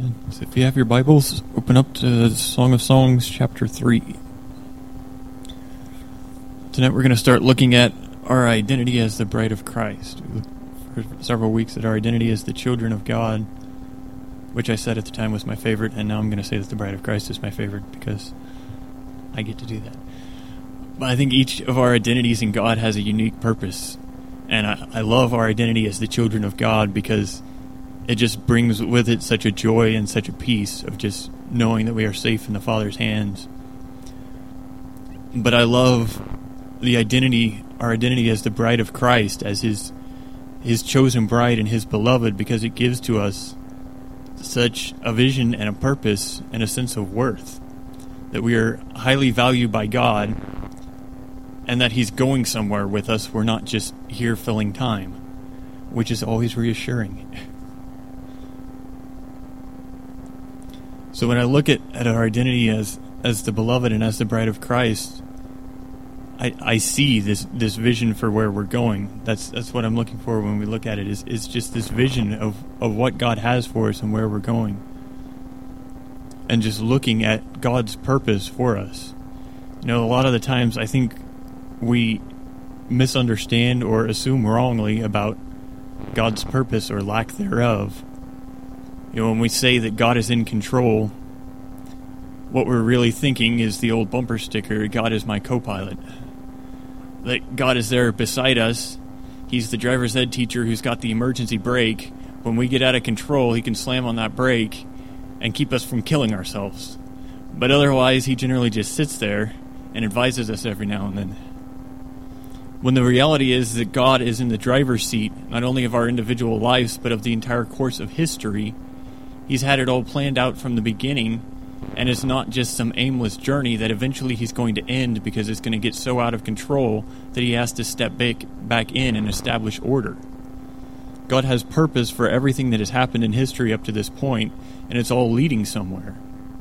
So if you have your Bibles, open up to Song of Songs, chapter 3. Tonight we're going to start looking at our identity as the bride of Christ. We looked for several weeks at our identity as the children of God, which I said at the time was my favorite, and now I'm going to say that the bride of Christ is my favorite because I get to do that. But I think each of our identities in God has a unique purpose, and I love our identity as the children of God because it just brings with it such a joy and such a peace of just knowing that we are safe in the Father's hands. But I love the identity, our identity as the bride of Christ, as His chosen bride and His beloved, because it gives to us such a vision and a purpose and a sense of worth, that we are highly valued by God and that He's going somewhere with us. We're not just here filling time, which is always reassuring. So when I look at our identity as the beloved and as the bride of Christ, I see this vision for where we're going. That's what I'm looking for when we look at it, is just this vision of what God has for us and where we're going. And just looking at God's purpose for us. You know, a lot of the times I think we misunderstand or assume wrongly about God's purpose or lack thereof. You know, when we say that God is in control, what we're really thinking is the old bumper sticker, God is my co-pilot. That God is there beside us. He's the driver's ed teacher who's got the emergency brake. When we get out of control, He can slam on that brake and keep us from killing ourselves. But otherwise, He generally just sits there and advises us every now and then. When the reality is that God is in the driver's seat, not only of our individual lives, but of the entire course of history. He's had it all planned out from the beginning, and it's not just some aimless journey that eventually He's going to end because it's going to get so out of control that He has to step back in and establish order. God has purpose for everything that has happened in history up to this point, and it's all leading somewhere.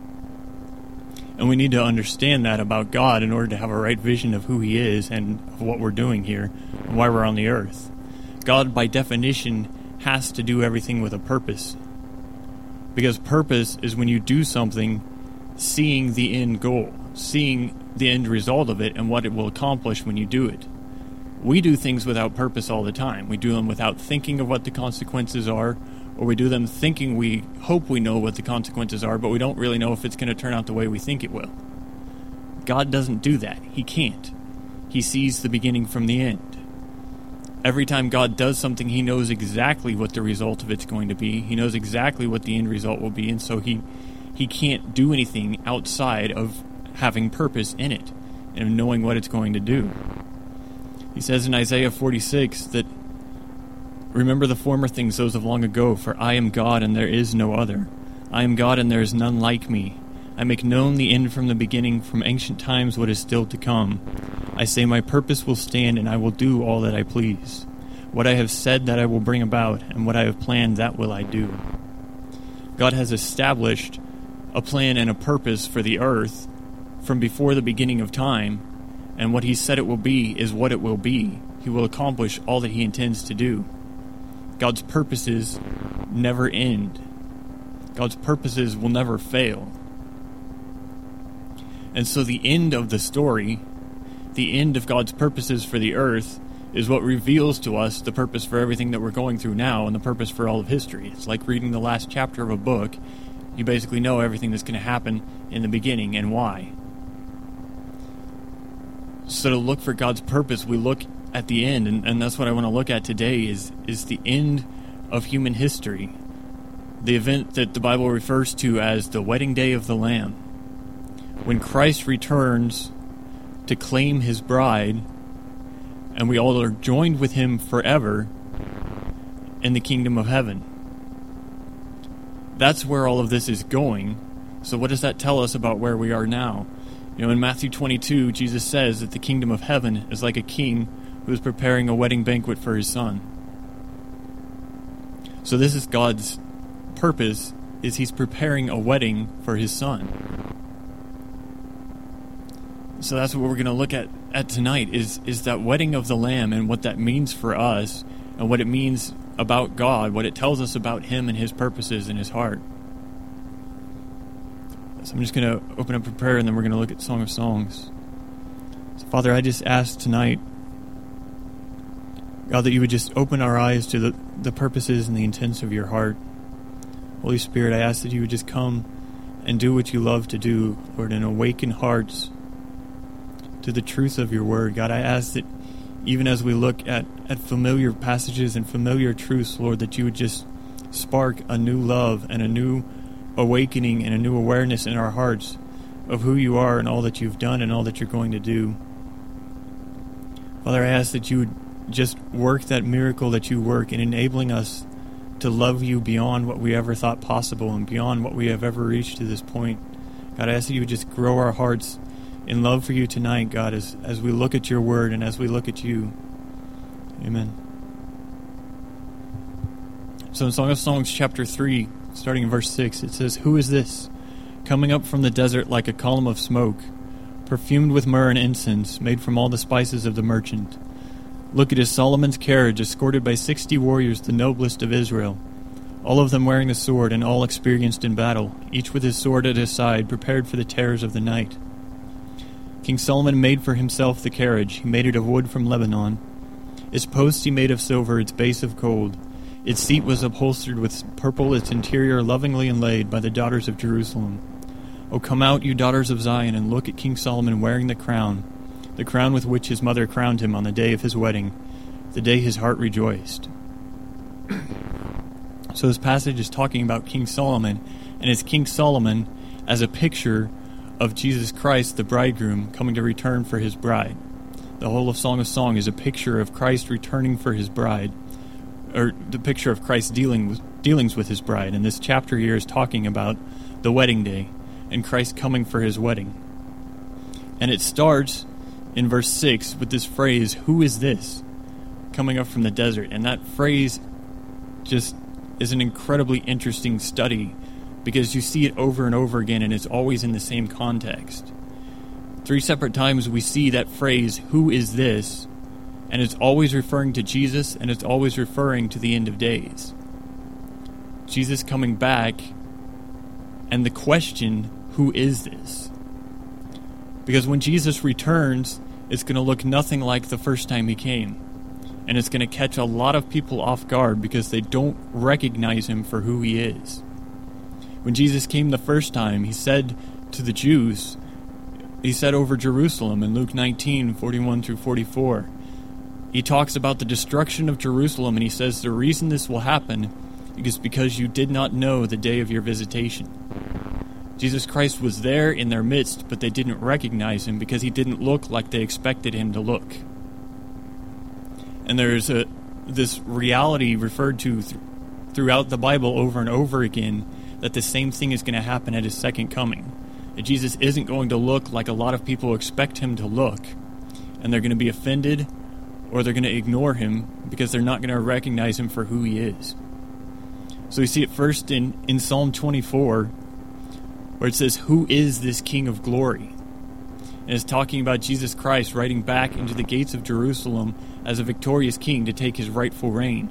And we need to understand that about God in order to have a right vision of who He is and of what we're doing here and why we're on the earth. God, by definition, has to do everything with a purpose. Because purpose is when you do something seeing the end goal, seeing the end result of it and what it will accomplish when you do it. We do things without purpose all the time. We do them without thinking of what the consequences are, or we do them thinking we hope we know what the consequences are, but we don't really know if it's going to turn out the way we think it will. God doesn't do that. He can't. He sees the beginning from the end. Every time God does something, He knows exactly what the result of it's going to be. He knows exactly what the end result will be, and so He can't do anything outside of having purpose in it and knowing what it's going to do. He says in Isaiah 46 that, "Remember the former things, those of long ago, for I am God and there is no other. I am God and there is none like me. I make known the end from the beginning, from ancient times what is still to come. I say my purpose will stand, and I will do all that I please. What I have said that I will bring about, and what I have planned that will I do." God has established a plan and a purpose for the earth from before the beginning of time, and what He said it will be is what it will be. He will accomplish all that He intends to do. God's purposes never end. God's purposes will never fail. And so the end of the story, the end of God's purposes for the earth, is what reveals to us the purpose for everything that we're going through now and the purpose for all of history. It's like reading the last chapter of a book. You basically know everything that's going to happen in the beginning and why. So to look for God's purpose, we look at the end, and that's what I want to look at today, is the end of human history. The event that the Bible refers to as the wedding day of the Lamb. When Christ returns to claim His bride, and we all are joined with Him forever in the kingdom of heaven. That's where all of this is going. So what does that tell us about where we are now? You know, in Matthew 22, Jesus says that the kingdom of heaven is like a king who is preparing a wedding banquet for his son. So this is God's purpose, is He's preparing a wedding for His son. So that's what we're going to look at tonight, is that wedding of the Lamb and what that means for us and what it means about God, what it tells us about Him and His purposes in His heart. So I'm just going to open up a prayer, and then we're going to look at Song of Songs. So Father, I just ask tonight, God, that you would just open our eyes to the purposes and the intents of your heart. Holy Spirit, I ask that you would just come and do what you love to do, Lord, and awaken hearts to the truth of your word. God, I ask that even as we look at familiar passages and familiar truths, Lord, that you would just spark a new love and a new awakening and a new awareness in our hearts of who you are and all that you've done and all that you're going to do. Father, I ask that you would just work that miracle that you work in enabling us to love you beyond what we ever thought possible and beyond what we have ever reached to this point. God, I ask that you would just grow our hearts in love for you tonight, God, as we look at your word and as we look at you. Amen. So in Song of Songs chapter 3, starting in verse 6, it says, "Who is this, coming up from the desert like a column of smoke, perfumed with myrrh and incense, made from all the spices of the merchant? Look, it is Solomon's carriage, escorted by 60 warriors, the noblest of Israel, all of them wearing the sword and all experienced in battle, each with his sword at his side, prepared for the terrors of the night. King Solomon made for himself the carriage. He made it of wood from Lebanon. Its posts he made of silver, its base of gold. Its seat was upholstered with purple, its interior lovingly inlaid by the daughters of Jerusalem. O come out, you daughters of Zion, and look at King Solomon wearing the crown with which his mother crowned him on the day of his wedding, the day his heart rejoiced." So this passage is talking about King Solomon, and it's King Solomon as a picture of Jesus Christ, the bridegroom, coming to return for his bride. The whole of Song of Song is a picture of Christ returning for his bride, or the picture of Christ's dealings with his bride. And this chapter here is talking about the wedding day and Christ coming for his wedding. And it starts in verse 6 with this phrase, "Who is this coming up from the desert?" And that phrase just is an incredibly interesting study because you see it over and over again, and it's always in the same context. 3 separate times we see that phrase, "Who is this?" and it's always referring to Jesus, and it's always referring to the end of days. Jesus coming back, and the question, who is this? Because when Jesus returns, it's going to look nothing like the first time he came. And it's going to catch a lot of people off guard because they don't recognize him for who he is. When Jesus came the first time, he said to the Jews, he said over Jerusalem in Luke 19:41 through 44, he talks about the destruction of Jerusalem, and he says the reason this will happen is because you did not know the day of your visitation. Jesus Christ was there in their midst, but they didn't recognize him because he didn't look like they expected him to look. And there's this reality referred to throughout the Bible over and over again, that the same thing is going to happen at his second coming. That Jesus isn't going to look like a lot of people expect him to look, and they're going to be offended, or they're going to ignore him because they're not going to recognize him for who he is. So we see it first in Psalm 24, where it says, "Who is this King of glory?" And it's talking about Jesus Christ riding back into the gates of Jerusalem as a victorious king to take his rightful reign.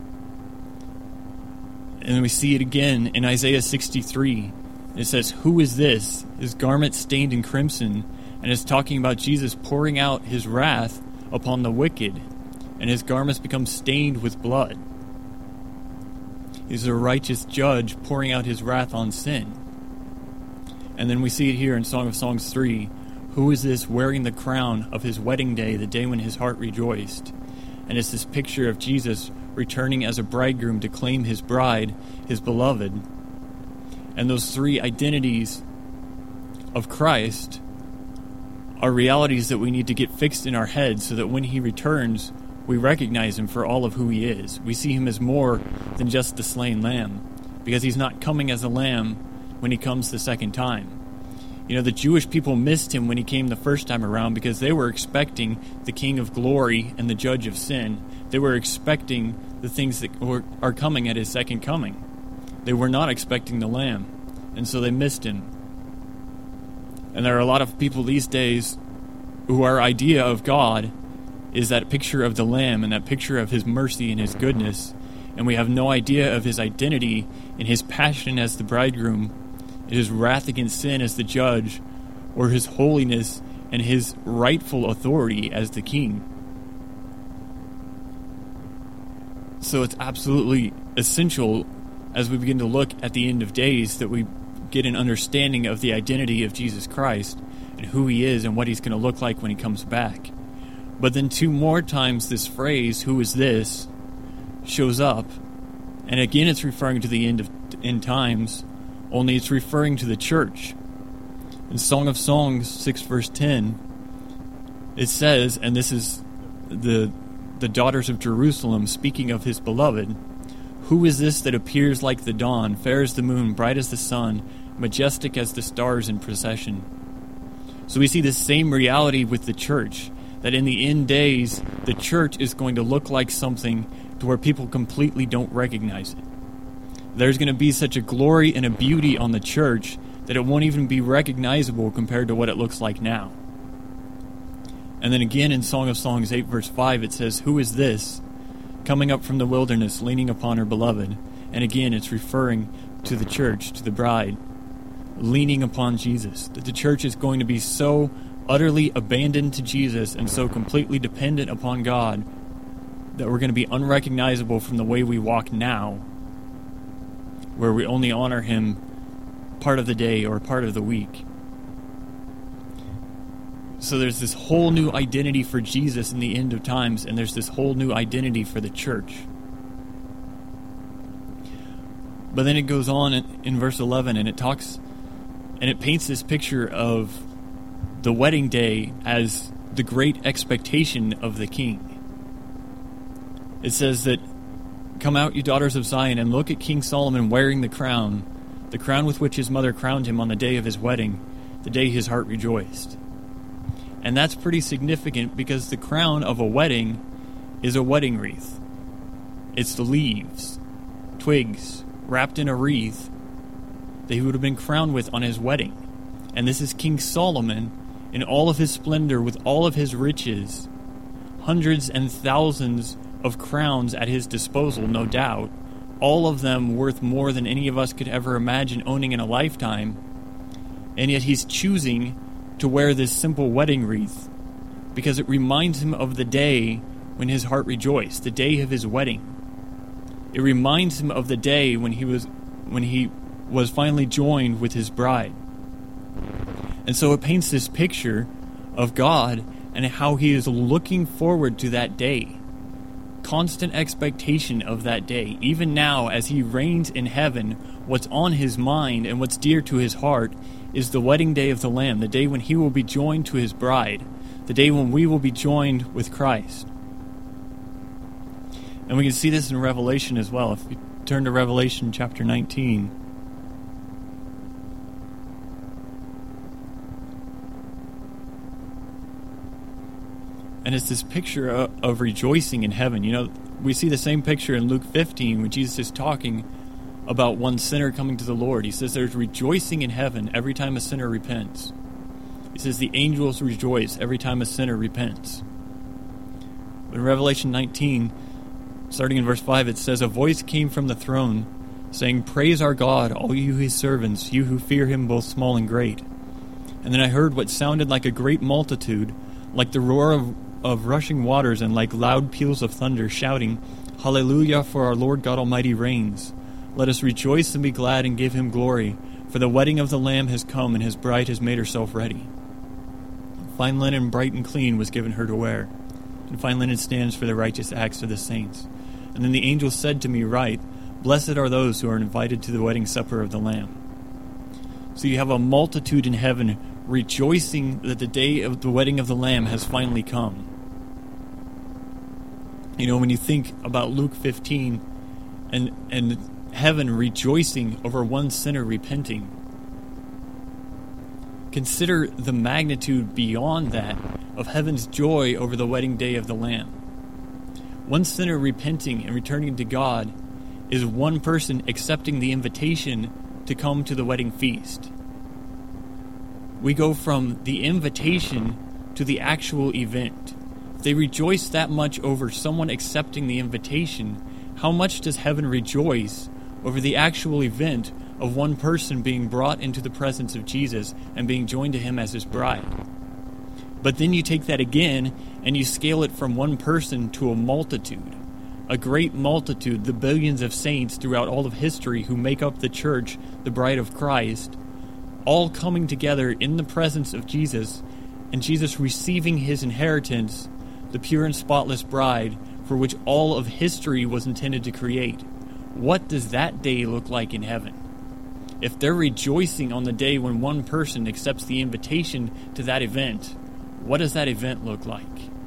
And then we see it again in Isaiah 63. It says, "Who is this? His garment stained in crimson." And it's talking about Jesus pouring out his wrath upon the wicked, and his garments become stained with blood. He's a righteous judge pouring out his wrath on sin. And then we see it here in Song of Songs 3. "Who is this wearing the crown of his wedding day, the day when his heart rejoiced?" And it's this picture of Jesus returning as a bridegroom to claim his bride, his beloved. And those 3 identities of Christ are realities that we need to get fixed in our heads so that when he returns, we recognize him for all of who he is. We see him as more than just the slain lamb, because he's not coming as a lamb when he comes the second time. You know, the Jewish people missed him when he came the first time around because they were expecting the King of glory and the judge of sin. They were expecting the things that are coming at his second coming. They were not expecting the lamb, and so they missed him. And there are a lot of people these days who our idea of God is that picture of the lamb and that picture of his mercy and his goodness, and we have no idea of his identity and his passion as the bridegroom his wrath against sin as the judge, or his holiness and his rightful authority as the king. So it's absolutely essential as we begin to look at the end of days that we get an understanding of the identity of Jesus Christ and who he is and what he's going to look like when he comes back. But then 2 more times this phrase, "who is this?" shows up, and again it's referring to the end times, only it's referring to the church. In Song of Songs 6 verse 10, it says, and this is the daughters of Jerusalem speaking of his beloved, "Who is this that appears like the dawn, fair as the moon, bright as the sun, majestic as the stars in procession?" So we see the same reality with the church, that in the end days, the church is going to look like something to where people completely don't recognize it. There's going to be such a glory and a beauty on the church that it won't even be recognizable compared to what it looks like now. And then again in Song of Songs 8 verse 5 it says, "Who is this coming up from the wilderness, leaning upon her beloved?" And again it's referring to the church, to the bride, leaning upon Jesus. That the church is going to be so utterly abandoned to Jesus and so completely dependent upon God that we're going to be unrecognizable from the way we walk now, where we only honor him part of the day or part of the week. So there's this whole new identity for Jesus in the end of times, and there's this whole new identity for the church. But then it goes on in verse 11, and it talks, and it paints this picture of the wedding day as the great expectation of the king. It says that, "Come out, you daughters of Zion, and look at King Solomon wearing the crown with which his mother crowned him on the day of his wedding, the day his heart rejoiced." And that's pretty significant because the crown of a wedding is a wedding wreath. It's the leaves, twigs, wrapped in a wreath that he would have been crowned with on his wedding. And this is King Solomon in all of his splendor, with all of his riches, hundreds and thousands of crowns at his disposal, no doubt, all of them worth more than any of us could ever imagine owning in a lifetime. And yet he's choosing to wear this simple wedding wreath because it reminds him of the day when his heart rejoiced, the day of his wedding. It reminds him of the day when he was finally joined with his bride. And so it paints this picture of God and how he is looking forward to that day. Constant expectation of that day. Even now, as he reigns in heaven, what's on his mind and what's dear to his heart is the wedding day of the Lamb, the day when he will be joined to his bride, the day when we will be joined with Christ. And we can see this in Revelation as well. If you turn to Revelation chapter 19. And it's this picture of rejoicing in heaven. You know, we see the same picture in Luke 15 when Jesus is talking about one sinner coming to the Lord. He says there's rejoicing in heaven every time a sinner repents. He says the angels rejoice every time a sinner repents. But in Revelation 19, starting in verse 5, it says, "A voice came from the throne, saying, 'Praise our God, all you his servants, you who fear him, both small and great.' And then I heard what sounded like a great multitude, like the roar of rushing waters and like loud peals of thunder, shouting, 'Hallelujah, for our Lord God Almighty reigns. Let us rejoice and be glad and give him glory, for the wedding of the Lamb has come and his bride has made herself ready.' Fine linen, bright and clean, was given her to wear, and fine linen stands for the righteous acts of the saints. And then the angel said to me, 'Write, blessed are those who are invited to the wedding supper of the Lamb.'" So you have a multitude in heaven rejoicing that the day of the wedding of the Lamb has finally come. You know, when you think about Luke 15 and heaven rejoicing over one sinner repenting, consider the magnitude beyond that of heaven's joy over the wedding day of the Lamb. One sinner repenting and returning to God is one person accepting the invitation to come to the wedding feast. We go from the invitation to the actual event. If they rejoice that much over someone accepting the invitation, how much does heaven rejoice over the actual event of one person being brought into the presence of Jesus and being joined to him as his bride. But then you take that again and you scale it from one person to a multitude, a great multitude, the billions of saints throughout all of history who make up the church, the bride of Christ, all coming together in the presence of Jesus, and Jesus receiving his inheritance, the pure and spotless bride for which all of history was intended to create. What does that day look like in heaven? If they're rejoicing on the day when one person accepts the invitation to that event, what does that event look like?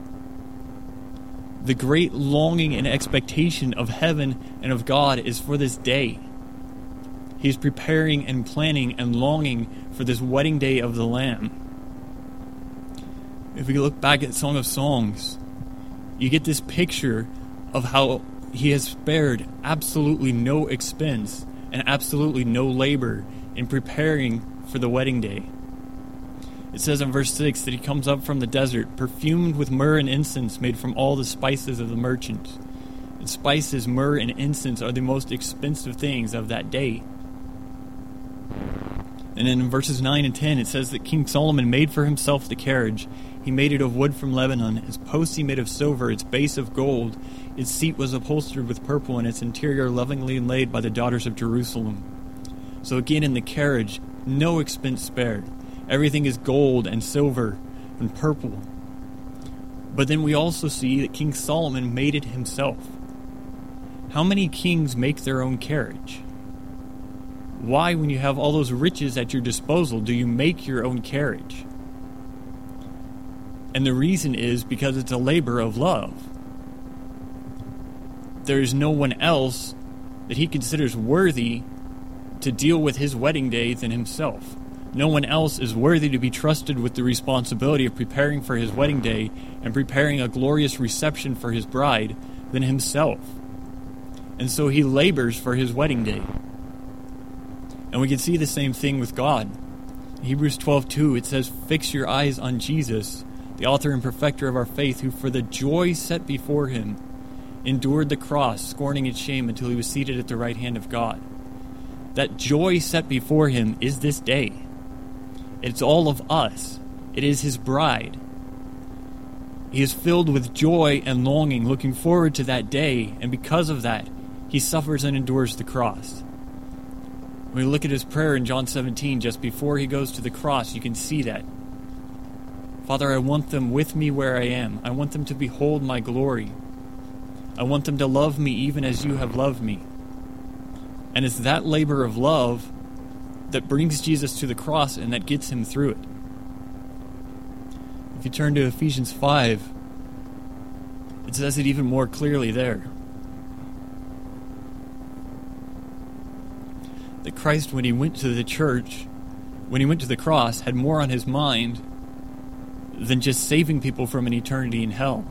The great longing and expectation of heaven and of God is for this day. He's preparing and planning and longing for this wedding day of the Lamb. If we look back at Song of Songs, you get this picture of how he has spared absolutely no expense and absolutely no labor in preparing for the wedding day. It says in verse 6 that he comes up from the desert, perfumed with myrrh and incense made from all the spices of the merchant. And spices, myrrh, and incense are the most expensive things of that day. And then in verses 9 and 10 it says that King Solomon made for himself the carriage. He made it of wood from Lebanon. Its posts he made of silver, its base of gold. Its seat was upholstered with purple, and its interior lovingly inlaid by the daughters of Jerusalem. So again, in the carriage, no expense spared. Everything is gold and silver and purple. But then we also see that King Solomon made it himself. How many kings make their own carriage? Why, when you have all those riches at your disposal, do you make your own carriage? And the reason is because it's a labor of love. There is no one else that he considers worthy to deal with his wedding day than himself. No one else is worthy to be trusted with the responsibility of preparing for his wedding day and preparing a glorious reception for his bride than himself. And so he labors for his wedding day. And we can see the same thing with God. In Hebrews 12:2, it says, "Fix your eyes on Jesus, the author and perfecter of our faith, who for the joy set before him endured the cross, scorning its shame, until he was seated at the right hand of God." That joy set before him is this day. It's all of us. It is his bride. He is filled with joy and longing, looking forward to that day, and because of that, he suffers and endures the cross. When we look at his prayer in John 17, just before he goes to the cross, you can see that. Father, I want them with me where I am. I want them to behold my glory. I want them to love me even as you have loved me. And it's that labor of love that brings Jesus to the cross and that gets him through it. If you turn to Ephesians 5, it says it even more clearly there. That Christ, when he went to the church, when he went to the cross, had more on his mind than just saving people from an eternity in hell.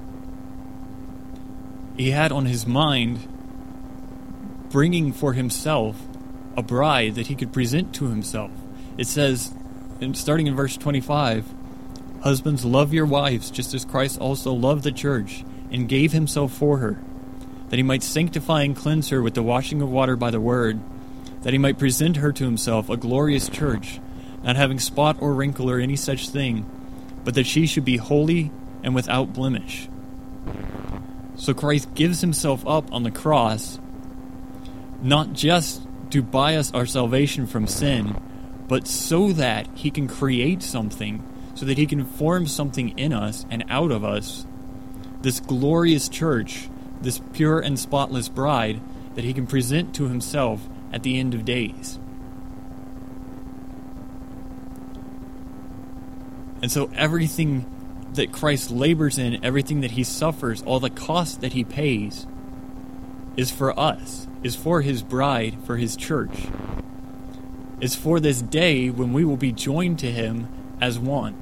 He had on his mind bringing for himself a bride that he could present to himself. It says, starting in verse 25, "Husbands, love your wives, just as Christ also loved the church and gave himself for her, that he might sanctify and cleanse her with the washing of water by the word, that he might present her to himself a glorious church, not having spot or wrinkle or any such thing, but that she should be holy and without blemish." So Christ gives himself up on the cross, not just to buy us our salvation from sin, but so that he can create something, so that he can form something in us and out of us, this glorious church, this pure and spotless bride that he can present to himself at the end of days. And so everything that Christ labors in, everything that he suffers, all the cost that he pays, is for us, is for his bride, for his church, is for this day when we will be joined to him as one.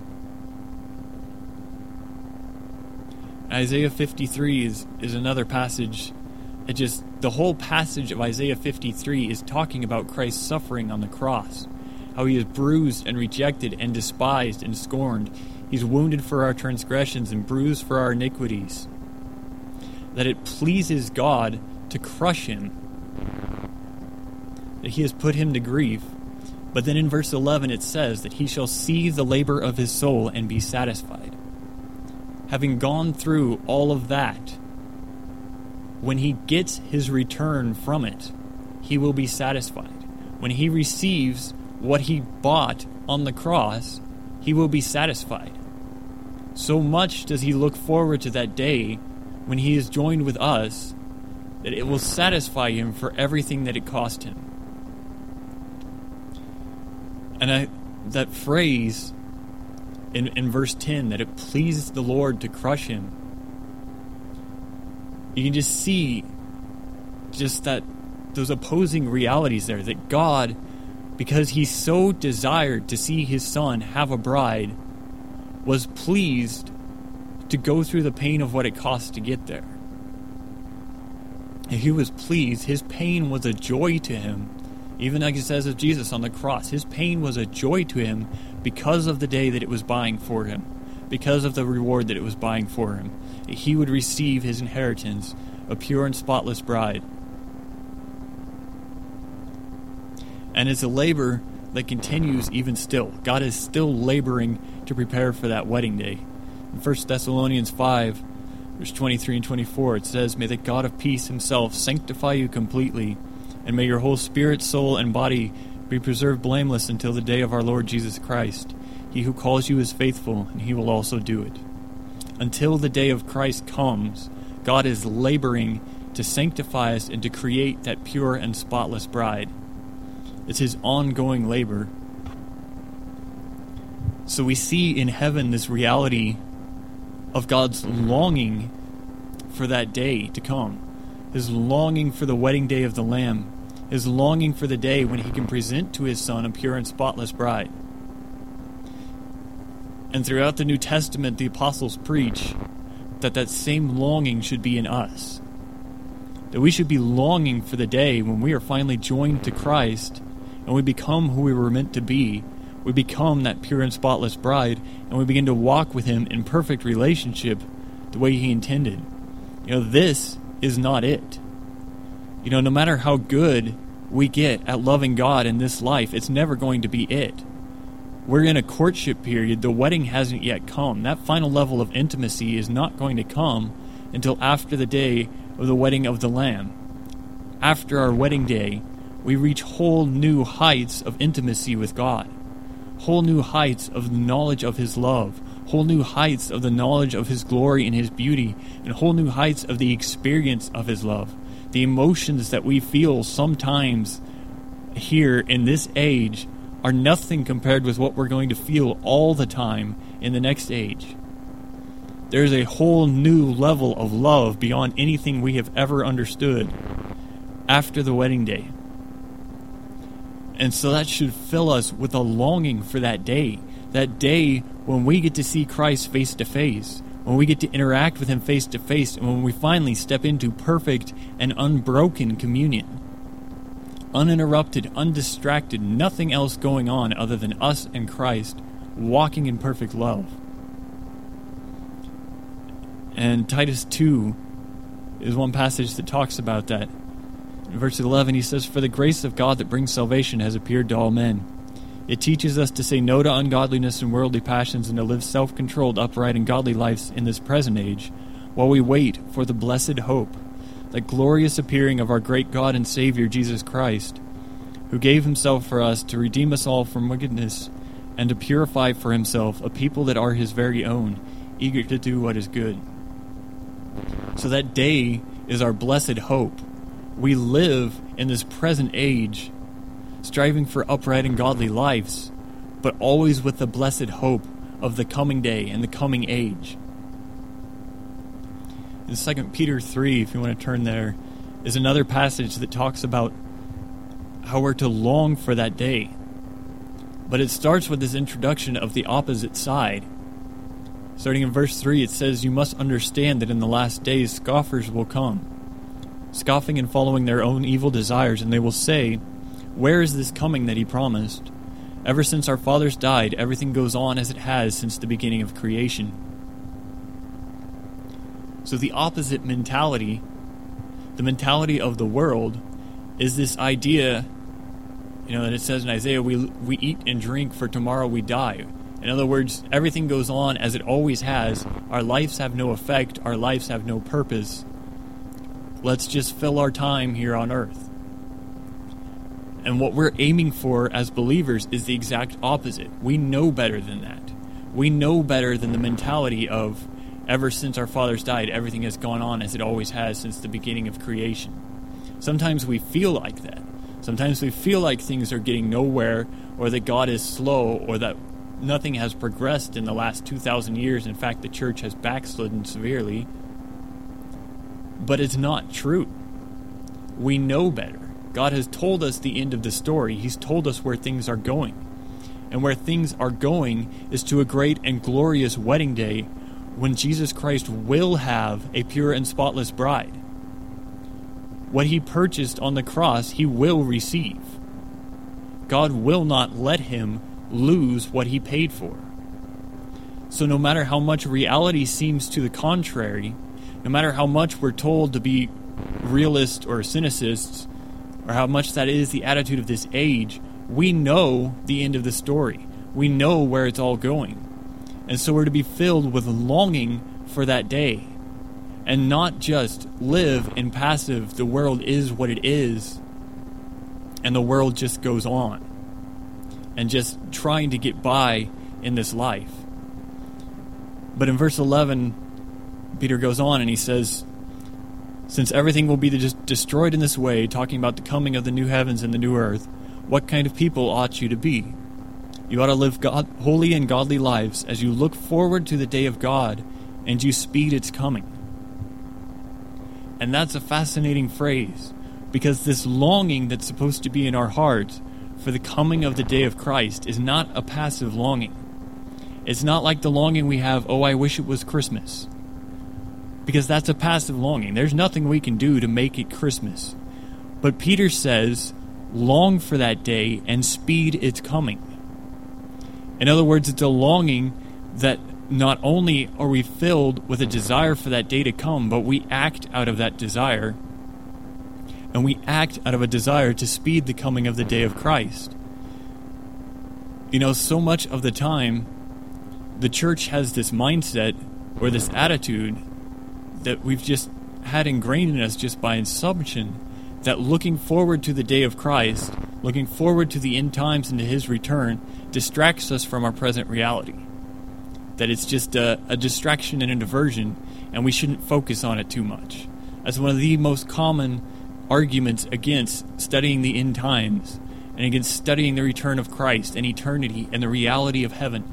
Isaiah 53 is another passage. The whole passage of Isaiah 53 is talking about Christ's suffering on the cross, how he is bruised and rejected and despised and scorned. He's wounded for our transgressions and bruised for our iniquities. That it pleases God to crush him. that he has put him to grief. But then in verse 11 it says that he shall see the labor of his soul and be satisfied. Having gone through all of that, when he gets his return from it, he will be satisfied. When he receives what he bought on the cross, he will be satisfied. So much does he look forward to that day when he is joined with us, that it will satisfy him for everything that it cost him. And that phrase in verse 10, that it pleased the Lord to crush him, you can just see just that those opposing realities there, that God, because he so desired to see his son have a bride, was pleased to go through the pain of what it cost to get there. And he was pleased. His pain was a joy to him. Even like it says of Jesus on the cross, his pain was a joy to him because of the day that it was buying for him, because of the reward that it was buying for him. He would receive his inheritance, a pure and spotless bride. And it's a labor that continues even still. God is still laboring to prepare for that wedding day. In 1 Thessalonians 5, verse 23 and 24, it says, "May the God of peace himself sanctify you completely, and may your whole spirit, soul, and body be preserved blameless until the day of our Lord Jesus Christ. He who calls you is faithful, and he will also do it." Until the day of Christ comes, God is laboring to sanctify us and to create that pure and spotless bride. It's his ongoing labor. So we see in heaven this reality of God's longing for that day to come. His longing for the wedding day of the Lamb. His longing for the day when he can present to his son a pure and spotless bride. And throughout the New Testament, the apostles preach that same longing should be in us. That we should be longing for the day when we are finally joined to Christ and we become who we were meant to be. We become that pure and spotless bride, and we begin to walk with him in perfect relationship the way he intended. This is not it. No matter how good we get at loving God in this life, it's never going to be it. We're in a courtship period. The wedding hasn't yet come. That final level of intimacy is not going to come until after the day of the wedding of the Lamb. After our wedding day, we reach whole new heights of intimacy with God. Whole new heights of the knowledge of his love. Whole new heights of the knowledge of his glory and his beauty. And whole new heights of the experience of his love. The emotions that we feel sometimes here in this age are nothing compared with what we're going to feel all the time in the next age. There's a whole new level of love beyond anything we have ever understood after the wedding day. And so that should fill us with a longing for that day when we get to see Christ face to face, when we get to interact with him face to face, and when we finally step into perfect and unbroken communion. Uninterrupted, undistracted, nothing else going on other than us and Christ walking in perfect love. And Titus 2 is one passage that talks about that. In verse 11 he says, "For the grace of God that brings salvation has appeared to all men. It teaches us to say no to ungodliness and worldly passions and to live self-controlled, upright, and godly lives in this present age, while we wait for the blessed hope, the glorious appearing of our great God and Savior Jesus Christ, who gave himself for us to redeem us all from wickedness and to purify for himself a people that are his very own, eager to do what is good." So that day is our blessed hope. We live in this present age, striving for upright and godly lives, but always with the blessed hope of the coming day and the coming age. In 2 Peter 3, if you want to turn there, is another passage that talks about how we're to long for that day. But it starts with this introduction of the opposite side. Starting in verse 3, it says, "You must understand that in the last days scoffers will come, scoffing and following their own evil desires, and they will say, 'Where is this coming that he promised? Ever since our fathers died, everything goes on as it has since the beginning of creation.'" So the opposite mentality, the mentality of the world, is this idea And it says in Isaiah, we eat and drink, for tomorrow we die. In other words, everything goes on as it always has. Our lives have no effect. Our lives have no purpose. Let's just fill our time here on earth. And what we're aiming for as believers is the exact opposite. We know better than that. We know better than the mentality of, ever since our fathers died, everything has gone on as it always has since the beginning of creation. Sometimes we feel like that. Sometimes we feel like things are getting nowhere, or that God is slow, or that nothing has progressed in the last 2,000 years. In fact, the church has backslidden severely. But it's not true. We know better. God has told us the end of the story. He's told us where things are going. And where things are going is to a great and glorious wedding day when Jesus Christ will have a pure and spotless bride. What he purchased on the cross, he will receive. God will not let him lose what he paid for. So no matter how much reality seems to the contrary, no matter how much we're told to be realists or cynicists, or how much that is the attitude of this age, we know the end of the story. We know where it's all going. And so we're to be filled with longing for that day. And not just live in passive, the world is what it is, and the world just goes on. And just trying to get by in this life. But in verse 11, Peter goes on and he says, since everything will be destroyed in this way, talking about the coming of the new heavens and the new earth, what kind of people ought you to be? You ought to live holy and godly lives as you look forward to the day of God and you speed its coming. And that's a fascinating phrase, because this longing that's supposed to be in our hearts for the coming of the day of Christ is not a passive longing. It's not like the longing we have, oh, I wish it was Christmas. Because that's a passive longing. There's nothing we can do to make it Christmas. But Peter says, long for that day and speed its coming. In other words, it's a longing that not only are we filled with a desire for that day to come, but we act out of that desire. And we act out of a desire to speed the coming of the day of Christ. So much of the time, the church has this mindset or this attitude that we've just had ingrained in us just by assumption, that looking forward to the day of Christ, looking forward to the end times and to his return, distracts us from our present reality. That it's just a distraction and a diversion, and we shouldn't focus on it too much. That's one of the most common arguments against studying the end times and against studying the return of Christ and eternity and the reality of heaven.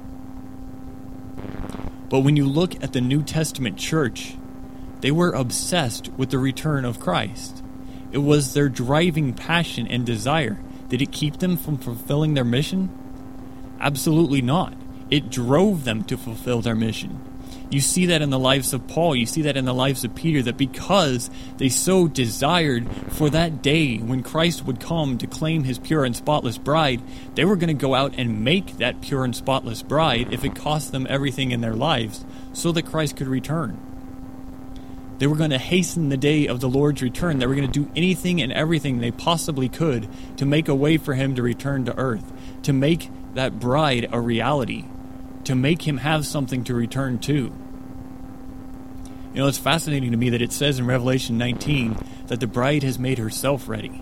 But when you look at the New Testament church, they were obsessed with the return of Christ. It was their driving passion and desire. Did it keep them from fulfilling their mission? Absolutely not. It drove them to fulfill their mission. You see that in the lives of Paul. You see that in the lives of Peter, that because they so desired for that day when Christ would come to claim his pure and spotless bride, they were going to go out and make that pure and spotless bride if it cost them everything in their lives so that Christ could return. They were going to hasten the day of the Lord's return. They were going to do anything and everything they possibly could to make a way for him to return to earth, to make that bride a reality, to make him have something to return to. It's fascinating to me that it says in Revelation 19 that the bride has made herself ready.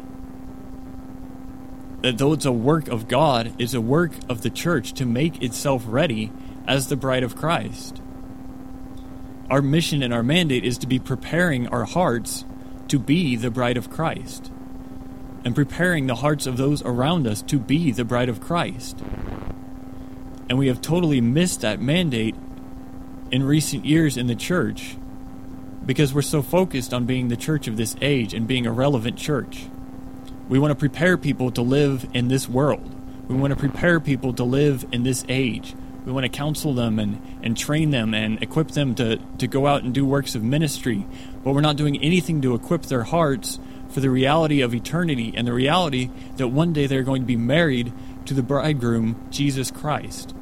That though it's a work of God, it's a work of the church to make itself ready as the bride of Christ. Our mission and our mandate is to be preparing our hearts to be the bride of Christ, and preparing the hearts of those around us to be the bride of Christ. And we have totally missed that mandate in recent years in the church because we're so focused on being the church of this age and being a relevant church. We want to prepare people to live in this world. We want to prepare people to live in this age. We want to counsel them and train them and equip them to go out and do works of ministry. But we're not doing anything to equip their hearts for the reality of eternity and the reality that one day they're going to be married to the bridegroom, Jesus Christ.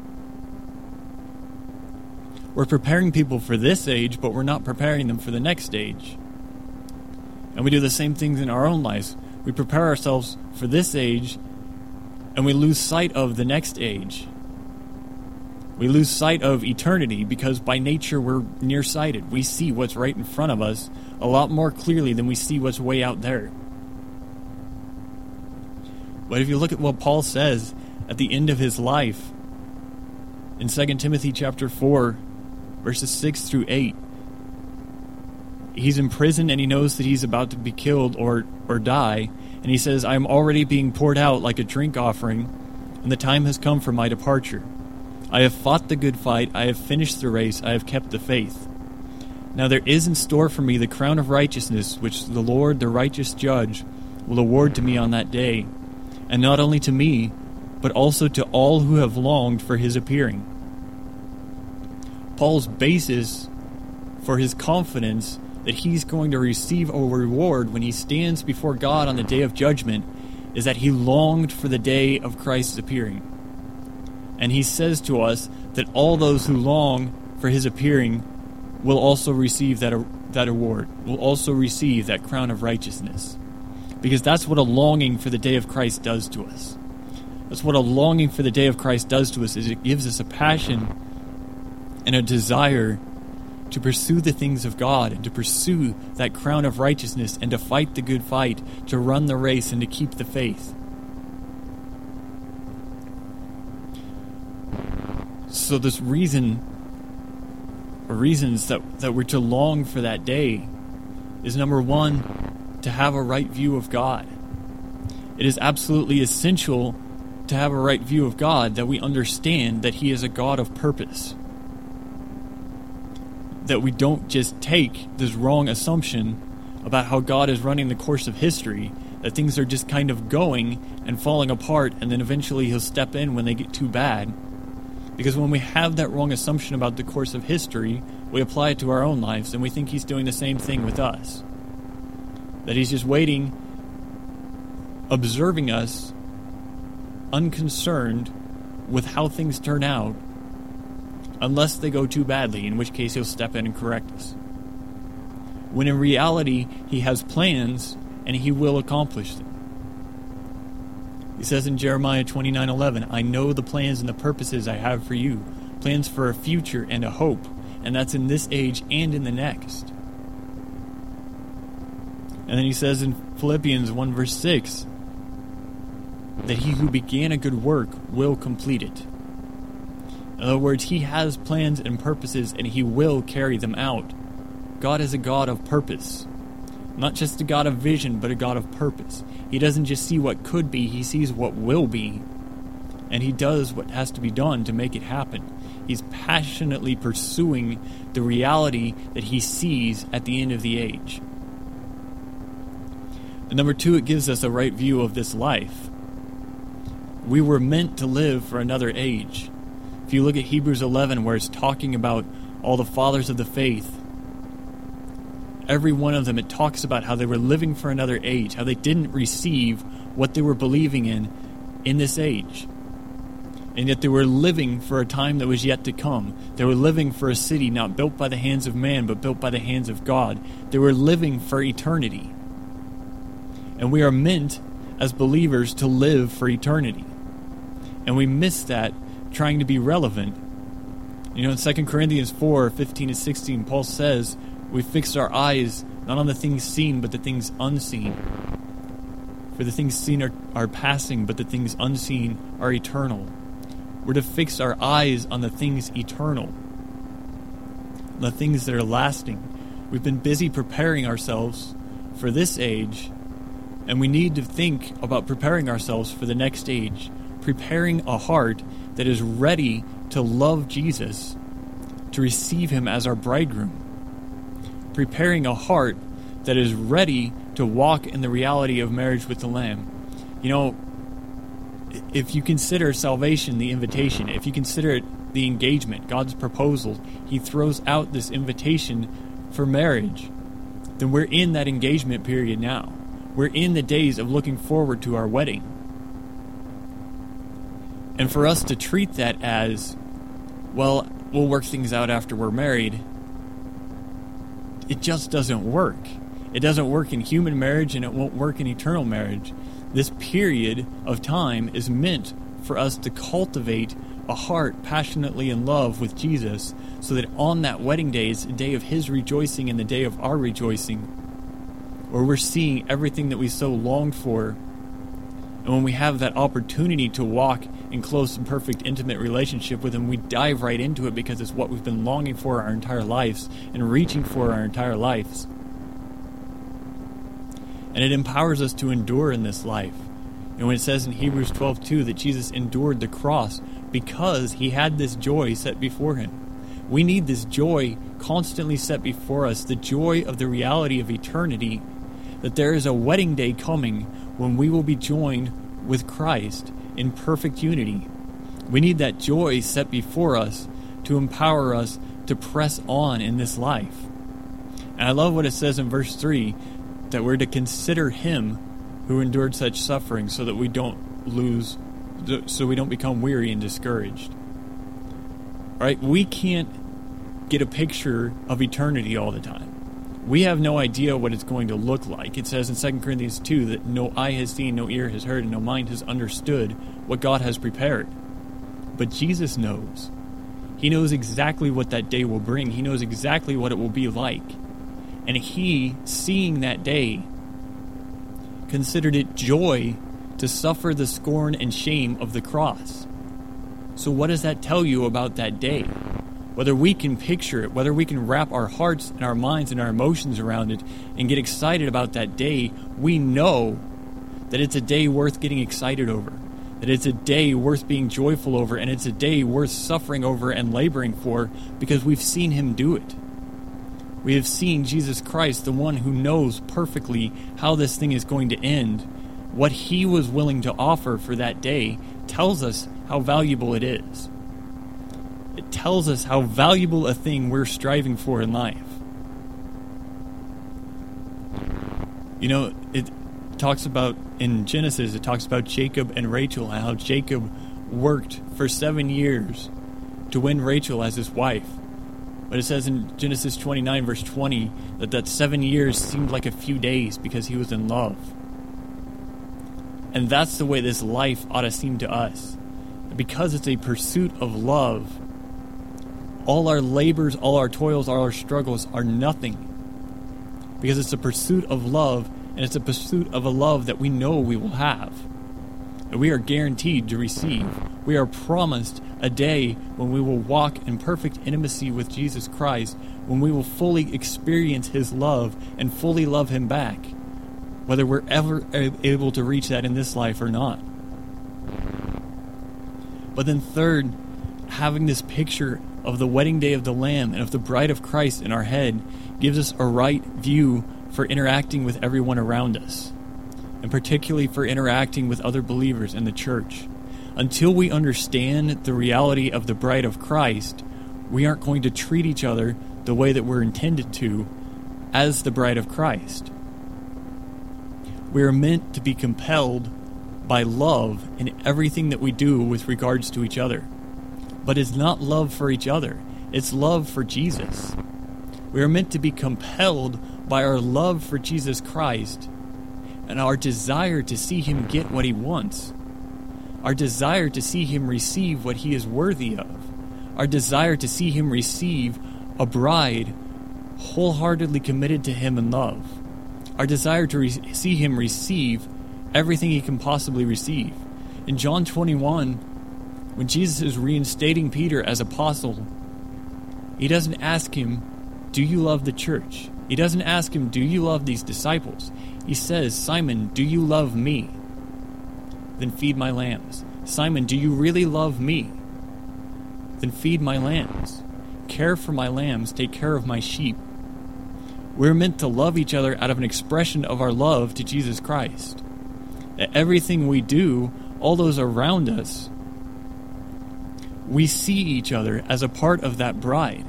We're preparing people for this age, but we're not preparing them for the next age. And we do the same things in our own lives. We prepare ourselves for this age And we lose sight of the next age. We lose sight of eternity because by nature we're nearsighted. We see what's right in front of us a lot more clearly than we see what's way out there. But if you look at what Paul says at the end of his life in 2 Timothy chapter 4, verses 6 through 8, he's in prison and he knows that he's about to be killed or die. And he says, I am already being poured out like a drink offering, and the time has come for my departure. I have fought the good fight, I have finished the race, I have kept the faith. Now there is in store for me the crown of righteousness, which the Lord, the righteous judge, will award to me on that day, and not only to me, but also to all who have longed for his appearing. Paul's basis for his confidence that he's going to receive a reward when he stands before God on the day of judgment is that he longed for the day of Christ's appearing. And he says to us that all those who long for his appearing will also receive that award, will also receive that crown of righteousness. Because that's what a longing for the day of Christ does to us. That's what a longing for the day of Christ does to us, is it gives us a passion and a desire to pursue the things of God and to pursue that crown of righteousness and to fight the good fight, to run the race and to keep the faith. So this reasons that we're to long for that day is, number one, to have a right view of God. It is absolutely essential to have a right view of God, that we understand that he is a God of purpose. That we don't just take this wrong assumption about how God is running the course of history, that things are just kind of going and falling apart, and then eventually he'll step in when they get too bad. Because when we have that wrong assumption about the course of history, we apply it to our own lives, and we think he's doing the same thing with us. That he's just waiting, observing us, unconcerned with how things turn out, unless they go too badly, in which case he'll step in and correct us. When in reality, he has plans, and he will accomplish them. He says in Jeremiah 29:11, I know the plans and the purposes I have for you, plans for a future and a hope, and that's in this age and in the next. And then he says in Philippians 1 verse 6, that he who began a good work will complete it. In other words, he has plans and purposes, and he will carry them out. God is a God of purpose. Not just a God of vision, but a God of purpose. He doesn't just see what could be, he sees what will be. And he does what has to be done to make it happen. He's passionately pursuing the reality that he sees at the end of the age. And number two, it gives us a right view of this life. We were meant to live for another age. If you look at Hebrews 11, where it's talking about all the fathers of the faith, every one of them, it talks about how they were living for another age, how they didn't receive what they were believing in this age. And yet they were living for a time that was yet to come. They were living for a city not built by the hands of man, but built by the hands of God. They were living for eternity. And we are meant, as believers, to live for eternity. And we miss that trying to be relevant. You know, in 2 Corinthians 4:15-16, Paul says, we fixed our eyes not on the things seen, but the things unseen. For the things seen are passing, but the things unseen are eternal. We're to fix our eyes on the things eternal, the things that are lasting. We've been busy preparing ourselves for this age, and we need to think about preparing ourselves for the next age, preparing a heart that is ready to love Jesus, to receive him as our bridegroom. Preparing a heart that is ready to walk in the reality of marriage with the Lamb. You know, if you consider salvation the invitation, if you consider it the engagement, God's proposal, he throws out this invitation for marriage, then we're in that engagement period now. We're in the days of looking forward to our wedding. And for us to treat that as, well, we'll work things out after we're married, it just doesn't work. It doesn't work in human marriage, and it won't work in eternal marriage. This period of time is meant for us to cultivate a heart passionately in love with Jesus, so that on that wedding day, it's a day of His rejoicing and the day of our rejoicing, where we're seeing everything that we so longed for. And when we have that opportunity to walk in close and perfect intimate relationship with Him, we dive right into it because it's what we've been longing for our entire lives and reaching for our entire lives. And it empowers us to endure in this life. And when it says in Hebrews 12:2 that Jesus endured the cross because He had this joy set before Him. We need this joy constantly set before us, the joy of the reality of eternity, that there is a wedding day coming when we will be joined with Christ in perfect unity. We need that joy set before us to empower us to press on in this life. And I love what it says in verse 3, that we're to consider Him who endured such suffering so that we don't become weary and discouraged. Right? We can't get a picture of eternity all the time. We have no idea what it's going to look like. It says in 2 Corinthians 2 that no eye has seen, no ear has heard, and no mind has understood what God has prepared. But Jesus knows. He knows exactly what that day will bring. He knows exactly what it will be like. And He, seeing that day, considered it joy to suffer the scorn and shame of the cross. So what does that tell you about that day? Whether we can picture it, whether we can wrap our hearts and our minds and our emotions around it and get excited about that day, we know that it's a day worth getting excited over, that it's a day worth being joyful over, and it's a day worth suffering over and laboring for because we've seen Him do it. We have seen Jesus Christ, the one who knows perfectly how this thing is going to end. What He was willing to offer for that day tells us how valuable it is. It tells us how valuable a thing we're striving for in life. You know, it talks about, in Genesis, it talks about Jacob and Rachel, and how Jacob worked for 7 years to win Rachel as his wife. But it says in Genesis 29, verse 20, that 7 years seemed like a few days because he was in love. And that's the way this life ought to seem to us. Because it's a pursuit of love, all our labors, all our toils, all our struggles are nothing. Because it's a pursuit of love, and it's a pursuit of a love that we know we will have. And we are guaranteed to receive. We are promised a day when we will walk in perfect intimacy with Jesus Christ, when we will fully experience His love and fully love Him back, whether we're ever able to reach that in this life or not. But then third, having this picture of the wedding day of the Lamb and of the bride of Christ in our head gives us a right view for interacting with everyone around us, and particularly for interacting with other believers in the church. Until we understand the reality of the bride of Christ, we aren't going to treat each other the way that we're intended to as the bride of Christ. We are meant to be compelled by love in everything that we do with regards to each other. But it's not love for each other. It's love for Jesus. We are meant to be compelled by our love for Jesus Christ and our desire to see Him get what He wants. Our desire to see Him receive what He is worthy of. Our desire to see Him receive a bride wholeheartedly committed to Him in love. Our desire to see Him receive everything He can possibly receive. In John 21, when Jesus is reinstating Peter as apostle, He doesn't ask him, "Do you love the church?" He doesn't ask him, "Do you love these disciples?" He says, "Simon, do you love me? Then feed my lambs." "Simon, do you really love me? Then feed my lambs. Care for my lambs, take care of my sheep." We're meant to love each other out of an expression of our love to Jesus Christ. That everything we do, all those around us, we see each other as a part of that bride.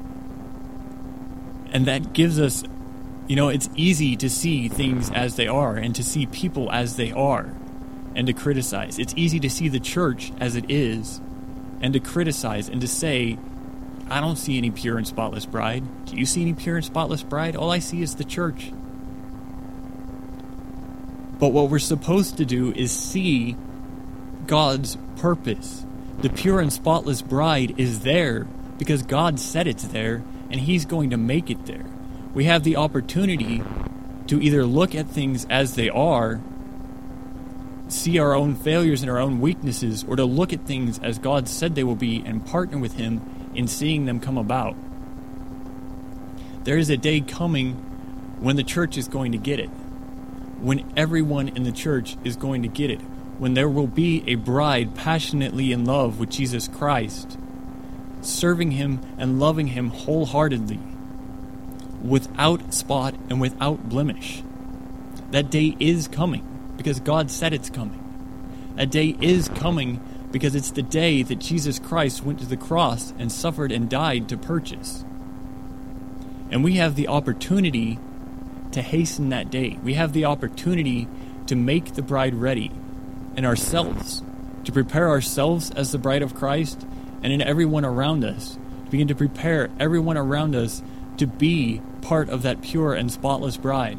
And that gives us, it's easy to see things as they are and to see people as they are and to criticize. It's easy to see the church as it is and to criticize and to say, "I don't see any pure and spotless bride. Do you see any pure and spotless bride? All I see is the church." But what we're supposed to do is see God's purpose. The pure and spotless bride is there because God said it's there, and He's going to make it there. We have the opportunity to either look at things as they are, see our own failures and our own weaknesses, or to look at things as God said they will be and partner with Him in seeing them come about. There is a day coming when the church is going to get it, when everyone in the church is going to get it, when there will be a bride passionately in love with Jesus Christ, serving Him and loving Him wholeheartedly, without spot and without blemish. That day is coming because God said it's coming. That day is coming because it's the day that Jesus Christ went to the cross and suffered and died to purchase. And we have the opportunity to hasten that day. We have the opportunity to make the bride ready in ourselves, to prepare ourselves as the bride of Christ, and in everyone around us, to begin to prepare everyone around us to be part of that pure and spotless bride.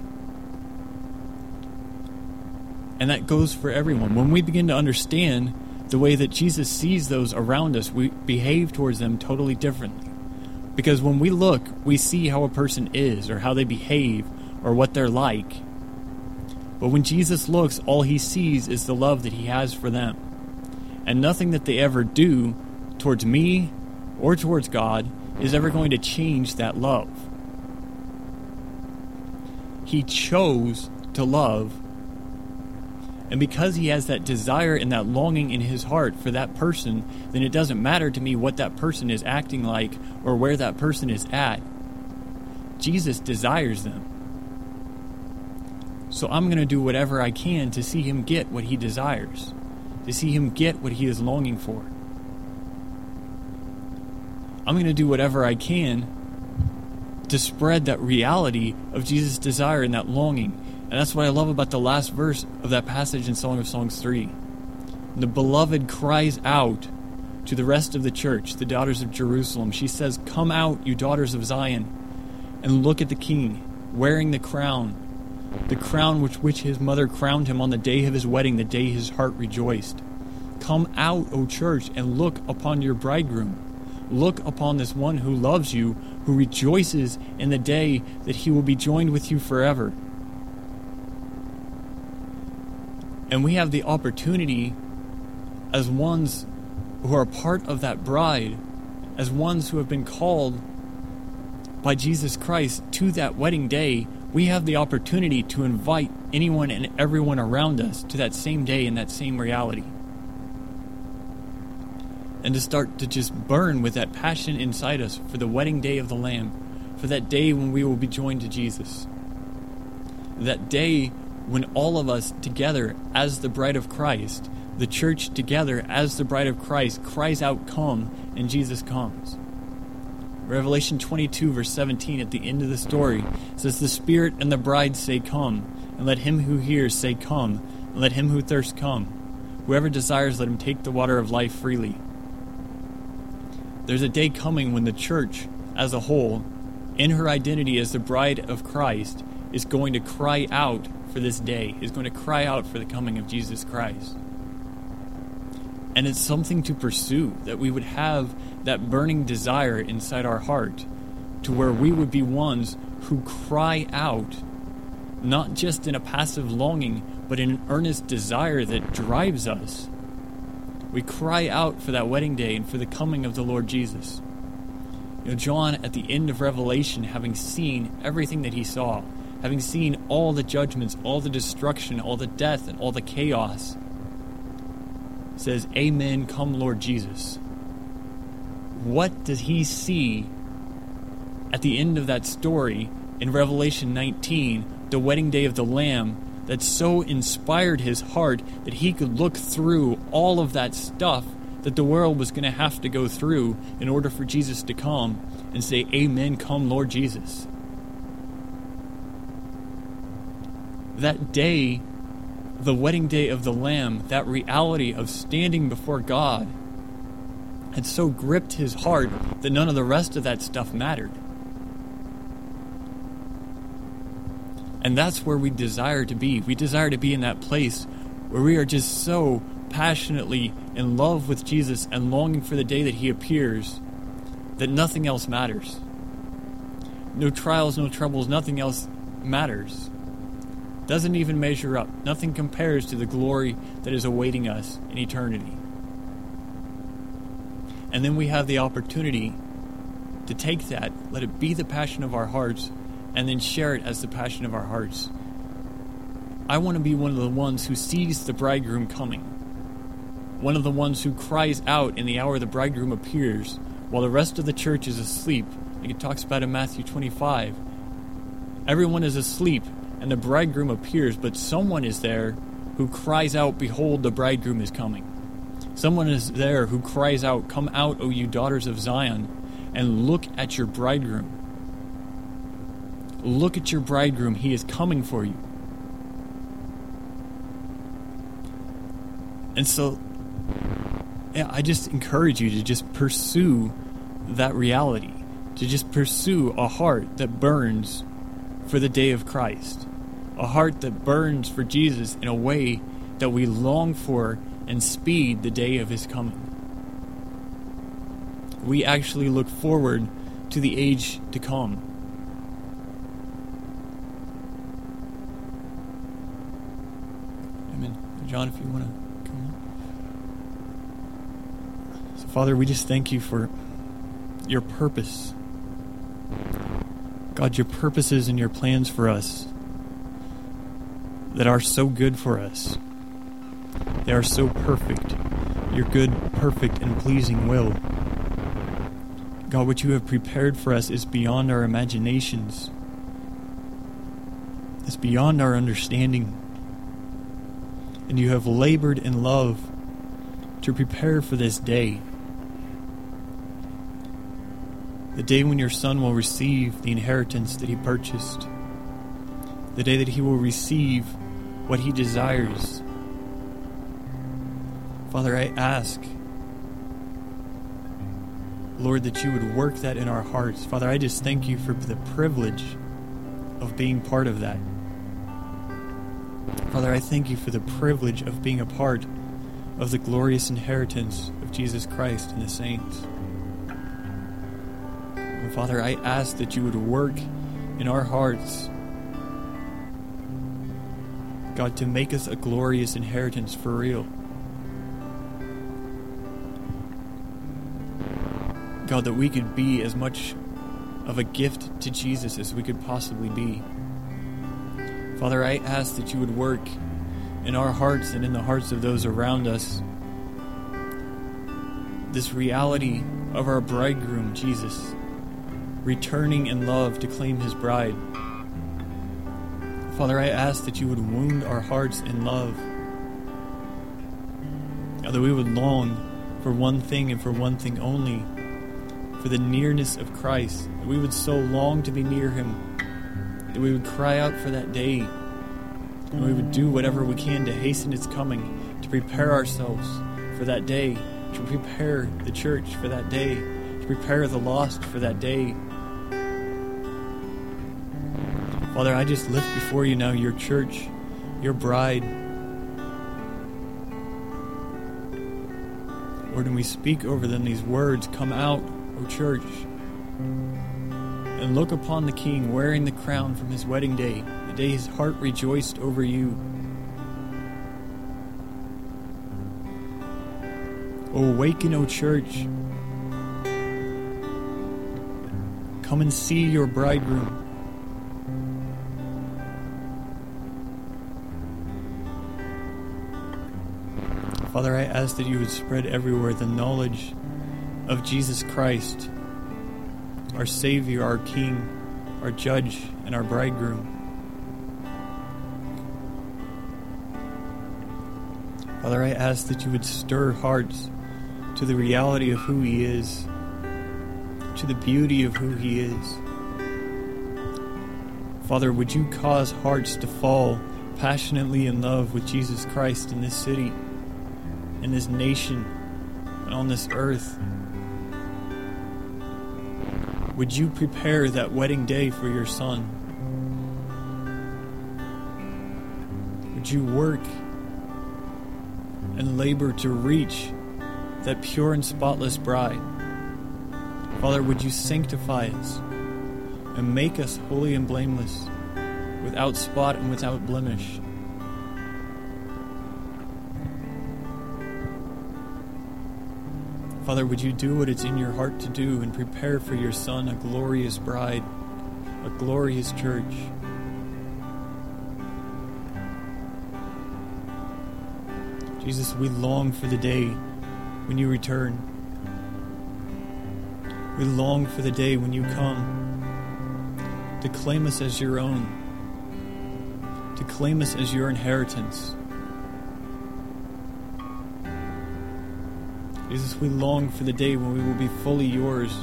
And that goes for everyone. When we begin to understand the way that Jesus sees those around us, we behave towards them totally differently. Because when we look, we see how a person is, or how they behave, or what they're like. But when Jesus looks, all He sees is the love that He has for them. And nothing that they ever do towards me or towards God is ever going to change that love. He chose to love, and because He has that desire and that longing in His heart for that person, then it doesn't matter to me what that person is acting like or where that person is at. Jesus desires them. So I'm going to do whatever I can to see Him get what He desires, to see Him get what He is longing for. I'm going to do whatever I can to spread that reality of Jesus' desire and that longing. And that's what I love about the last verse of that passage in Song of Songs 3. The beloved cries out to the rest of the church, the daughters of Jerusalem. She says, "Come out, you daughters of Zion, and look at the King, wearing the crown with which His mother crowned Him on the day of His wedding, the day His heart rejoiced. Come out, O church, and look upon your bridegroom. Look upon this one who loves you, who rejoices in the day that He will be joined with you forever." And we have the opportunity, as ones who are part of that bride, as ones who have been called by Jesus Christ to that wedding day, we have the opportunity to invite anyone and everyone around us to that same day and that same reality. And to start to just burn with that passion inside us for the wedding day of the Lamb, for that day when we will be joined to Jesus. That day when all of us together as the bride of Christ, the church together as the bride of Christ, cries out, "Come," and Jesus comes. Revelation 22 verse 17 at the end of the story says, "The Spirit and the bride say, 'Come,' and let him who hears say, 'Come,' and let him who thirsts come. Whoever desires, let him take the water of life freely." There's a day coming when the church as a whole, in her identity as the bride of Christ, is going to cry out for this day, is going to cry out for the coming of Jesus Christ. And it's something to pursue, that we would have that burning desire inside our heart to where we would be ones who cry out, not just in a passive longing, but in an earnest desire that drives us. We cry out for that wedding day and for the coming of the Lord Jesus. John, at the end of Revelation, having seen everything that he saw, having seen all the judgments, all the destruction, all the death, and all the chaos, says, "Amen, come Lord Jesus." What does he see at the end of that story in Revelation 19, the wedding day of the Lamb, that so inspired his heart that he could look through all of that stuff that the world was going to have to go through in order for Jesus to come and say, "Amen, come Lord Jesus"? That day, the wedding day of the Lamb, that reality of standing before God, had so gripped his heart that none of the rest of that stuff mattered. And that's where we desire to be. We desire to be in that place where we are just so passionately in love with Jesus and longing for the day that he appears that nothing else matters. No trials, no troubles, nothing else matters. Doesn't even measure up. Nothing compares to the glory that is awaiting us in eternity. And then we have the opportunity to take that, let it be the passion of our hearts, and then share it as the passion of our hearts. I want to be one of the ones who sees the bridegroom coming. One of the ones who cries out in the hour the bridegroom appears, while the rest of the church is asleep, like it talks about in Matthew 25. Everyone is asleep, and the bridegroom appears, but someone is there who cries out, "Behold, the bridegroom is coming." Someone is there who cries out, "Come out, O you daughters of Zion, and look at your bridegroom." Look at your bridegroom. He is coming for you. And so, yeah, I just encourage you to just pursue that reality, to just pursue a heart that burns for the day of Christ, a heart that burns for Jesus in a way that we long for and speed the day of his coming. We actually look forward to the age to come. Amen. John, if you want to come on. So, Father, we just thank you for your purpose. God, your purposes and your plans for us that are so good for us. They are so perfect. Your good, perfect, and pleasing will. God, what you have prepared for us is beyond our imaginations. It's beyond our understanding. And you have labored in love to prepare for this day. The day when your Son will receive the inheritance that he purchased. The day that he will receive what he desires. Father, I ask, Lord, that you would work that in our hearts. Father, I just thank you for the privilege of being part of that. Father, I thank you for the privilege of being a part of the glorious inheritance of Jesus Christ and the saints. And Father, I ask that you would work in our hearts, God, to make us a glorious inheritance for real. God, that we could be as much of a gift to Jesus as we could possibly be. Father, I ask that you would work in our hearts and in the hearts of those around us this reality of our bridegroom, Jesus, returning in love to claim his bride. Father, I ask that you would wound our hearts in love, that we would long for one thing and for one thing only, for the nearness of Christ, that we would so long to be near him, that we would cry out for that day, and we would do whatever we can to hasten its coming, to prepare ourselves for that day, to prepare the church for that day, to prepare the lost for that day. Father, I just lift before you now your church, your bride. Lord, and we speak over them these words, "Come out, O church, and look upon the King wearing the crown from his wedding day, the day his heart rejoiced over you." O awaken, O church. Come and see your bridegroom. Father, I ask that you would spread everywhere the knowledge of Jesus Christ, our Savior, our King, our Judge, and our Bridegroom. Father, I ask that you would stir hearts to the reality of who he is, to the beauty of who he is. Father, would you cause hearts to fall passionately in love with Jesus Christ in this city, in this nation, and on this earth? Would you prepare that wedding day for your Son? Would you work and labor to reach that pure and spotless bride? Father, would you sanctify us and make us holy and blameless, without spot and without blemish? Father, would you do what it's in your heart to do and prepare for your Son a glorious bride, a glorious church? Jesus, we long for the day when you return. We long for the day when you come to claim us as your own, to claim us as your inheritance. Jesus, we long for the day when we will be fully yours.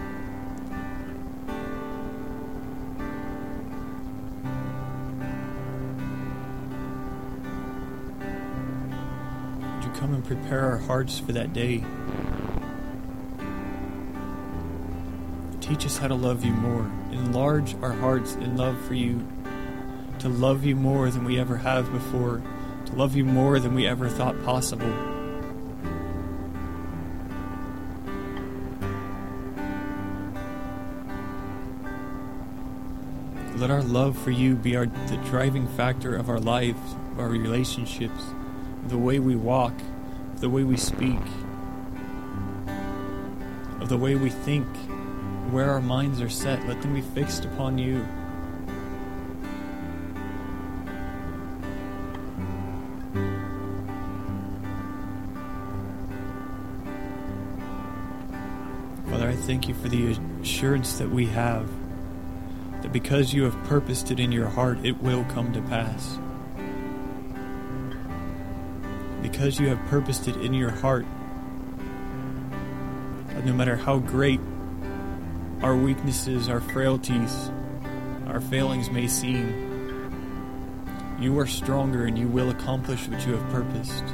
Would you come and prepare our hearts for that day? Teach us how to love you more. Enlarge our hearts in love for you, to love you more than we ever have before, to love you more than we ever thought possible. Let our love for you be the driving factor of our lives, of our relationships, of the way we walk, of the way we speak, of the way we think, where our minds are set. Let them be fixed upon you. Father, I thank you for the assurance that we have, that because you have purposed it in your heart, it will come to pass. Because you have purposed it in your heart, that no matter how great our weaknesses, our frailties, our failings may seem, you are stronger and you will accomplish what you have purposed.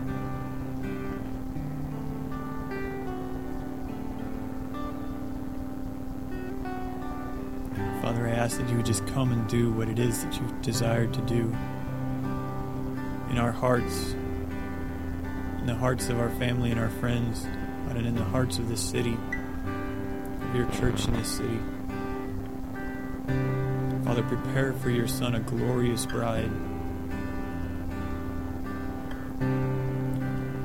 Father, I ask that you would just come and do what it is that you've desired to do in our hearts, in the hearts of our family and our friends, and in the hearts of this city, of your church in this city. Father, prepare for your Son a glorious bride,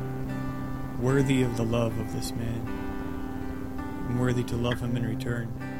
worthy of the love of this man, and worthy to love him in return.